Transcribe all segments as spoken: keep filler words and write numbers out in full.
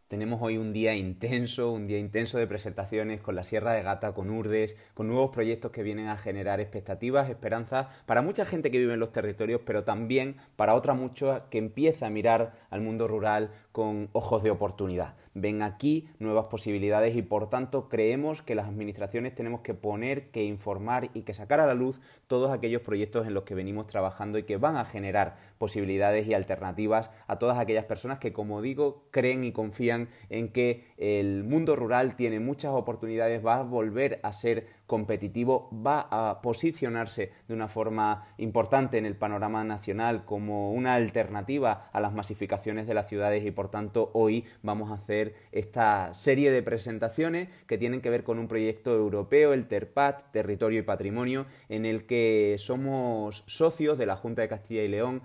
Tenemos hoy un día intenso, un día intenso de presentaciones con la Sierra de Gata, con Urdes, con nuevos proyectos que vienen a generar expectativas, esperanzas para mucha gente que vive en los territorios, pero también para otra mucha que empieza a mirar al mundo rural con ojos de oportunidad. Ven aquí nuevas posibilidades y por tanto creemos que las administraciones tenemos que poner, que informar y que sacar a la luz todos aquellos proyectos en los que venimos trabajando y que van a generar posibilidades y alternativas a todas aquellas personas que, como digo, creen y confían en que el mundo rural tiene muchas oportunidades, va a volver a ser competitivo, va a posicionarse de una forma importante en el panorama nacional como una alternativa a las masificaciones de las ciudades y por tanto hoy vamos a hacer esta serie de presentaciones que tienen que ver con un proyecto europeo, el TERPAT, Territorio y Patrimonio, en el que somos socios de la Junta de Castilla y León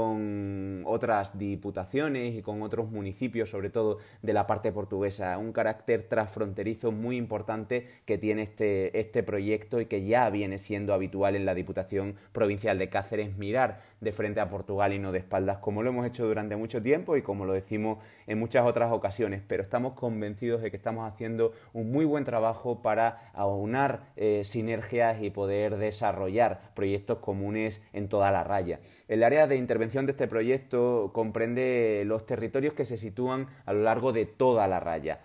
con otras diputaciones y con otros municipios, sobre todo de la parte portuguesa. Un carácter transfronterizo muy importante que tiene este, este proyecto y que ya viene siendo habitual en la Diputación Provincial de Cáceres, mirar de frente a Portugal y no de espaldas, como lo hemos hecho durante mucho tiempo y como lo decimos en muchas otras ocasiones, pero estamos convencidos de que estamos haciendo un muy buen trabajo para aunar eh, sinergias y poder desarrollar proyectos comunes en toda la raya. El área de intervención La intervención de este proyecto comprende los territorios que se sitúan a lo largo de toda la raya,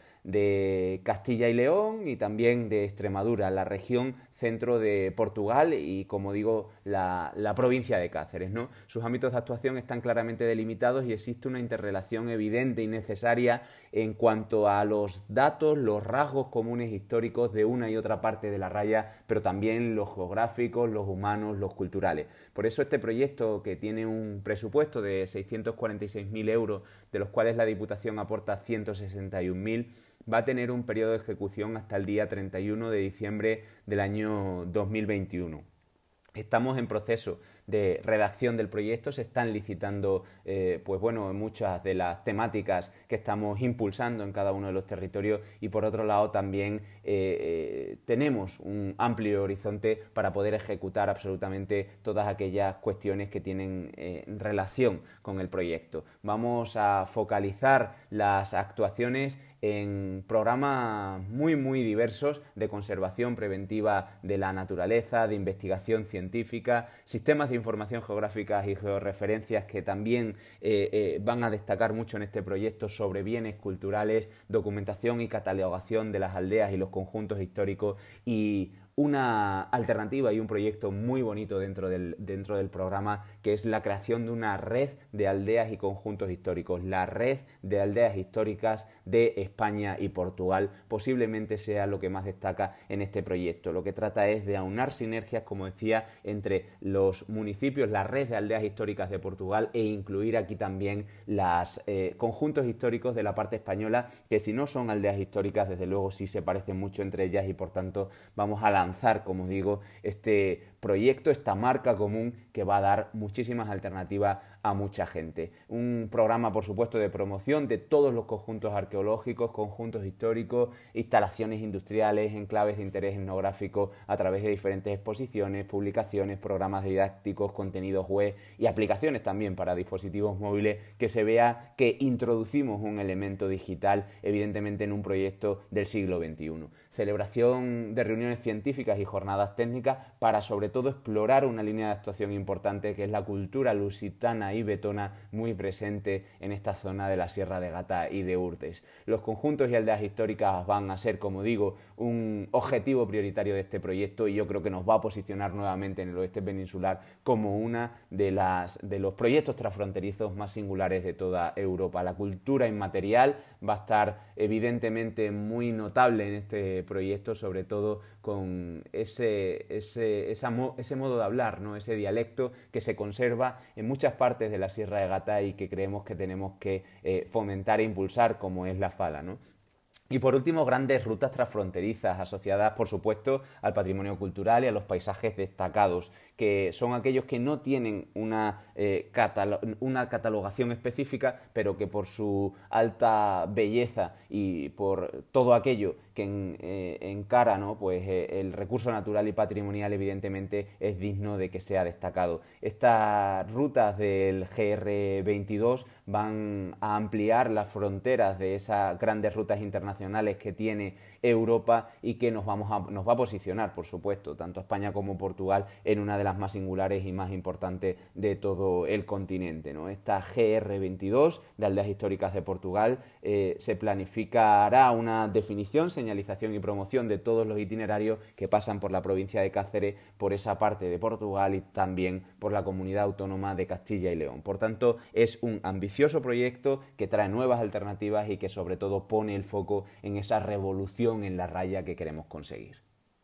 de Castilla y León y también de Extremadura, la región centro de Portugal y, como digo, la, la provincia de Cáceres, ¿no? Sus ámbitos de actuación están claramente delimitados y existe una interrelación evidente y necesaria en cuanto a los datos, los rasgos comunes históricos de una y otra parte de la raya, pero también los geográficos, los humanos, los culturales. Por eso este proyecto, que tiene un presupuesto de seiscientos cuarenta y seis mil euros, de los cuales la Diputación aporta ciento sesenta y un mil, va a tener un periodo de ejecución hasta el día treinta y uno de diciembre del año dos mil veintiuno. Estamos en proceso de redacción del proyecto, se están licitando eh, pues bueno, muchas de las temáticas que estamos impulsando en cada uno de los territorios y por otro lado también eh, eh, tenemos un amplio horizonte para poder ejecutar absolutamente todas aquellas cuestiones que tienen eh, relación con el proyecto. Vamos a focalizar las actuaciones en programas muy muy diversos de conservación preventiva de la naturaleza, de investigación científica, sistemas de información geográficas y georreferencias que también eh, eh, van a destacar mucho en este proyecto sobre bienes culturales, documentación y catalogación de las aldeas y los conjuntos históricos y una alternativa y un proyecto muy bonito dentro del, dentro del programa, que es la creación de una red de aldeas y conjuntos históricos. La red de aldeas históricas de España y Portugal posiblemente sea lo que más destaca en este proyecto. Lo que trata es de aunar sinergias, como decía, entre los municipios, la red de aldeas históricas de Portugal e incluir aquí también los eh, conjuntos históricos de la parte española, que si no son aldeas históricas, desde luego sí se parecen mucho entre ellas y por tanto vamos a lanzar, como digo, este proyecto, esta marca común que va a dar muchísimas alternativas a mucha gente. Un programa, por supuesto, de promoción de todos los conjuntos arqueológicos, conjuntos históricos, instalaciones industriales, enclaves de interés etnográfico a través de diferentes exposiciones, publicaciones, programas didácticos, contenidos web y aplicaciones también para dispositivos móviles, que se vea que introducimos un elemento digital, evidentemente en un proyecto del siglo veintiuno. Celebración de reuniones científicas y jornadas técnicas para sobre todo explorar una línea de actuación importante que es la cultura lusitana y betona, muy presente en esta zona de la Sierra de Gata y de Urdes. Los conjuntos y aldeas históricas van a ser, como digo, un objetivo prioritario de este proyecto y yo creo que nos va a posicionar nuevamente en el oeste peninsular como una de, las, de los proyectos transfronterizos más singulares de toda Europa. La cultura inmaterial va a estar evidentemente muy notable en este proyecto, sobre todo con ese, ese, esa, ese modo de hablar, ¿no? Ese dialecto que se conserva en muchas partes de la Sierra de Gata y que creemos que tenemos que eh, fomentar e impulsar, como es la fala, ¿no? Y por último, grandes rutas transfronterizas asociadas, por supuesto, al patrimonio cultural y a los paisajes destacados que son aquellos que no tienen una, eh, catalo- una catalogación específica, pero que por su alta belleza y por todo aquello que en, eh, encara, ¿no? Pues eh, el recurso natural y patrimonial, evidentemente es digno de que sea destacado. Estas rutas del G R veintidós van a ampliar las fronteras de esas grandes rutas internacionales que tiene Europa y que nos, vamos a, nos va a posicionar, por supuesto, tanto España como Portugal en una de las más singulares y más importantes de todo el continente, ¿no? Esta G R veintidós de Aldeas Históricas de Portugal eh, se planificará una definición, señalización y promoción de todos los itinerarios que pasan por la provincia de Cáceres, por esa parte de Portugal y también por la comunidad autónoma de Castilla y León. Por tanto, es un ambicioso proyecto que trae nuevas alternativas y que sobre todo pone el foco en esa revolución en la raya que queremos conseguir.